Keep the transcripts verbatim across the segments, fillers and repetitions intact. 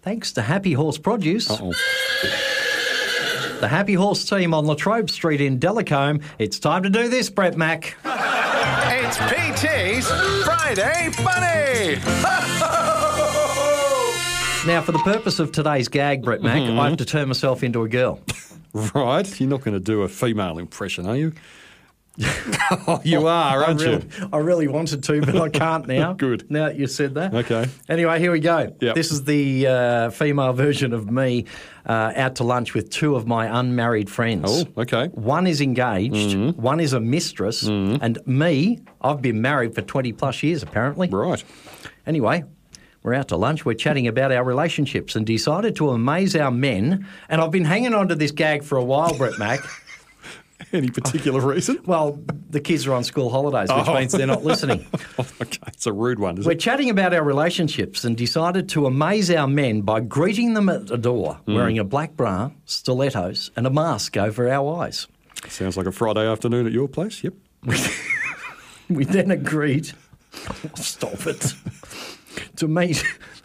thanks to Happy Horse Produce. Uh-oh. The Happy Horse team on Latrobe Street in Delacombe. It's time to do this, Brett Mac. It's P T's Friday Funny! Now, for the purpose of today's gag, Brett Mac, Mm-hmm. I have to turn myself into a girl. Right. You're not going to do a female impression, are you? Oh, you are, aren't I really, you? I really wanted to, but I can't now. Good. Now that you said that. Okay. Anyway, here we go. Yep. This is the uh, female version of me uh, out to lunch with two of my unmarried friends. Oh, okay. One is engaged, Mm-hmm. one is a mistress, and me, I've been married for twenty plus years apparently. Right. Anyway, we're out to lunch, we're chatting about our relationships and decided to amaze our men. And I've been hanging on to this gag for a while, Brett Mac. Any particular reason? Well, the kids are on school holidays, which Oh. means they're not listening. Okay, it's a rude one, isn't We're it? chatting about our relationships and decided to amaze our men by greeting them at the door Mm. wearing a black bra, stilettos and a mask over our eyes. Sounds like a Friday afternoon at your place. Yep. We then agreed, stop it, to meet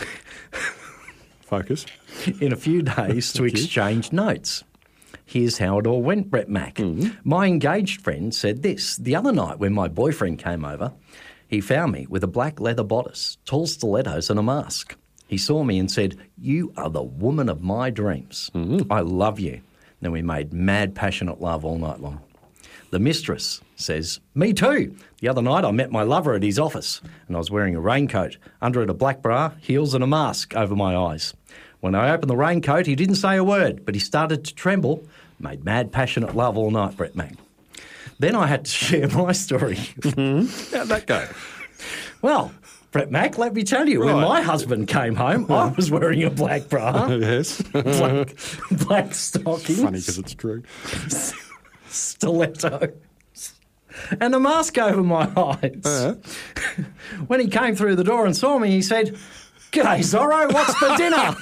Focus. in a few days to exchange notes. Here's how it all went, Brett Mac. Mm-hmm. My engaged friend said this. The other night when my boyfriend came over, he found me with a black leather bodice, tall stilettos and a mask. He saw me and said, "You are the woman of my dreams. Mm-hmm. I love you." Then we made mad, passionate love all night long. The mistress says, "Me too. The other night I met my lover at his office and I was wearing a raincoat, under it a black bra, heels and a mask over my eyes. When I opened the raincoat, he didn't say a word, but he started to tremble, made mad, passionate love all night, Brett Mac." Then I had to share my story. How'd that go? Well, Brett Mac, let me tell you, when Right. my husband came home, I was wearing a black bra, Yes. black, black stockings, Funny because it's true. stiletto, and a mask over my eyes. Uh-huh. When he came through the door and saw me, he said, "G'day, Zorro, what's for dinner?"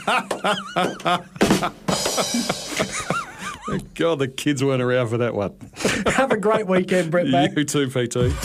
God, the kids weren't around for that one. Have a great weekend, Brett Mac. You too, P T.